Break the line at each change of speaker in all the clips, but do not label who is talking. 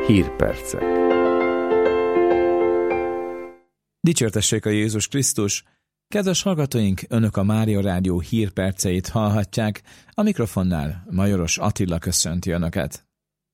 Hírpercek. Dicsértessék a Jézus Krisztus! Kedves hallgatóink, Önök a Mária Rádió hírperceit hallhatják, a mikrofonnál Majoros Attila köszönti Önöket.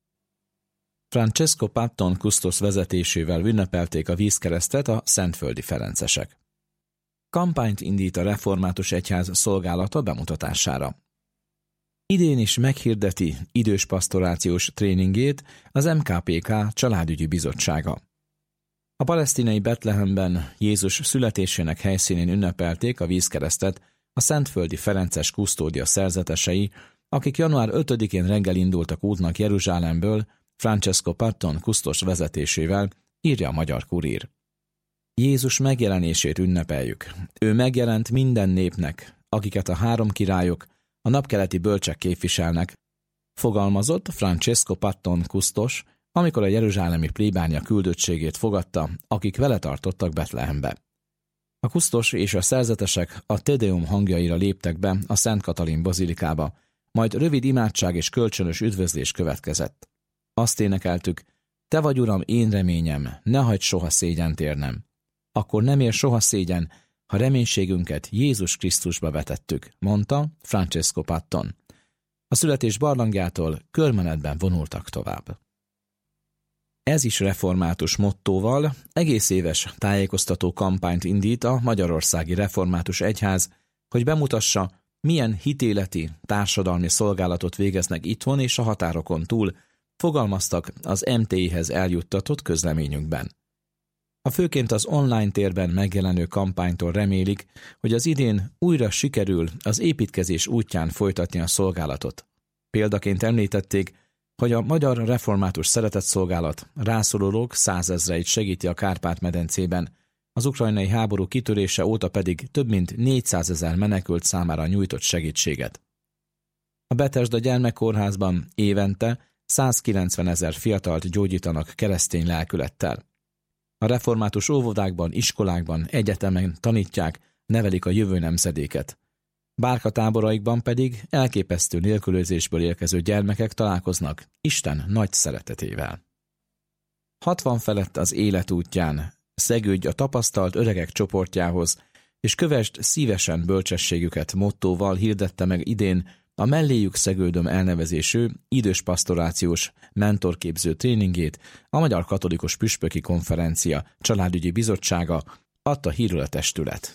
Francesco Patton Custos vezetésével ünnepelték a vízkeresztet a szentföldi ferencesek. Kampányt indít a Református Egyház szolgálata bemutatására. Idén is meghirdeti idős pastorációs tréningét az MKPK Családügyi Bizottsága. A palesztinai Betlehemben Jézus születésének helyszínén ünnepelték a vízkeresztet a szentföldi ferences kusztódia szerzetesei, akik január 5-én reggel indultak útnak Jeruzsálemből Francesco Patton Custos vezetésével, írja a Magyar Kurír. Jézus megjelenését ünnepeljük. Ő megjelent minden népnek, akiket a három királyok, a napkeleti bölcsek képviselnek, fogalmazott Francesco Patton Custos, amikor a jeruzsálemi plébánia küldöttségét fogadta, akik vele tartottak Betlehembe. A kusztos és a szerzetesek a Te Deum hangjaira léptek be a Szent Katalin bazilikába, majd rövid imádság és kölcsönös üdvözlés következett. Azt énekeltük: Te vagy, Uram, én reményem, ne hagyd soha szégyent érnem. Akkor nem ér soha szégyen, ha reménységünket Jézus Krisztusba vetettük, mondta Francesco Patton. A születés barlangjától körmenetben vonultak tovább. Ez is református mottóval egész éves tájékoztató kampányt indít a Magyarországi Református Egyház, hogy bemutassa, milyen hitéleti, társadalmi szolgálatot végeznek itthon és a határokon túl, fogalmaztak az MTI-hez eljuttatott közleményükben. A főként az online térben megjelenő kampánytól remélik, hogy az idén újra sikerül az építkezés útján folytatni a szolgálatot. Példaként említették, hogy a Magyar Református Szeretetszolgálat rászorulók 100 000-eit segíti a Kárpát-medencében, az ukrajnai háború kitörése óta pedig több mint 400 000 menekült számára nyújtott segítséget. A Betesda gyermekkórházban évente 190 000 fiatalt gyógyítanak keresztény lelkülettel. A református óvodákban, iskolákban, egyetemen tanítják, nevelik a jövő nemzedéket. Bárkatáboraikban pedig elképesztő nélkülözésből érkező gyermekek találkoznak Isten nagy szeretetével. 60 felett az élet útján, szegődj a tapasztalt öregek csoportjához, és kövesd szívesen bölcsességüket mottóval hirdette meg idén a Melléjük szegődöm elnevezésű idős pastorációs mentorképző tréningét a Magyar Katolikus Püspöki Konferencia Családügyi Bizottsága, adta hírül a testület.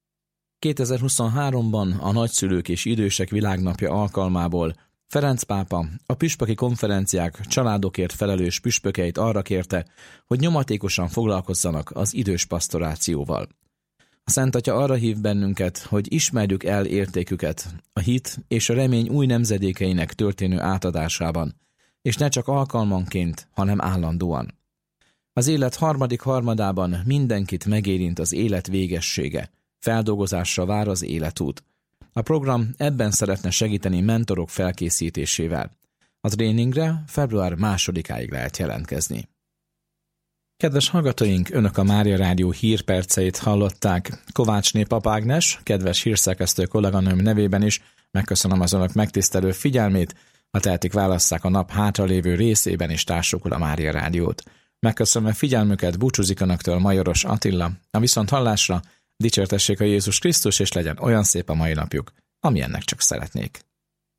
2023-ban a Nagyszülők és Idősek Világnapja alkalmából Ferenc pápa a püspöki konferenciák családokért felelős püspökeit arra kérte, hogy nyomatékosan foglalkozzanak az idős pastorációval. A Szent Atya arra hív bennünket, hogy ismerjük el értéküket a hit és a remény új nemzedékeinek történő átadásában, és ne csak alkalmanként, hanem állandóan. Az élet harmadik harmadában mindenkit megérint az élet végessége, feldolgozásra vár az életút. A program ebben szeretne segíteni mentorok felkészítésével. A tréningre február 2-áig lehet jelentkezni. Kedves hallgatóink, Önök a Mária Rádió hírperceit hallották. Kovácsné Pap Ágnes, kedves hírszerkesztő kolléganőm nevében is megköszönöm az Önök megtisztelő figyelmét, ha tehetik, válasszák a nap hátralévő részében is társukul a Mária Rádiót. Megköszönöm figyelmüket, búcsúzik Önöktől Majoros Attila. A viszonthallásra, dicsértessék a Jézus Krisztus, és legyen olyan szép a mai napjuk, amilyennek csak szeretnék.